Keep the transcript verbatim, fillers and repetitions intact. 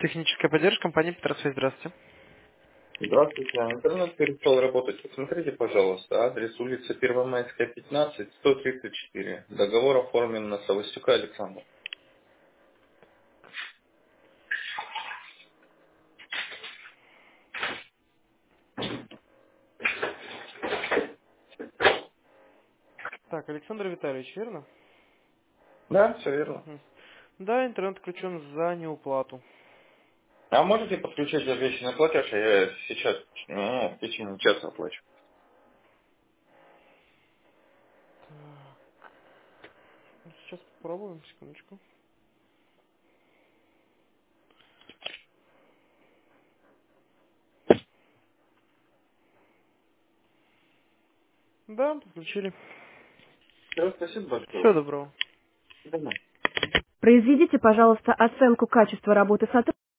Техническая поддержка компании Петросвязь. Здравствуйте. Здравствуйте, интернет перестал работать. Посмотрите, пожалуйста, адрес улица Первомайская, пятнадцать, сто тридцать четыре. Договор оформлен на Савостюка Александра. Так, Александр Витальевич, верно? Да, все верно. Мгм. Да, интернет включен за неуплату. А можете подключить обещанный платеж, а я сейчас ну, в течение часа оплачу. Сейчас попробуем, секундочку. Да, подключили. Да, спасибо Всего большое. доброго. До свидания. Произведите, пожалуйста, оценку качества работы сотрудника.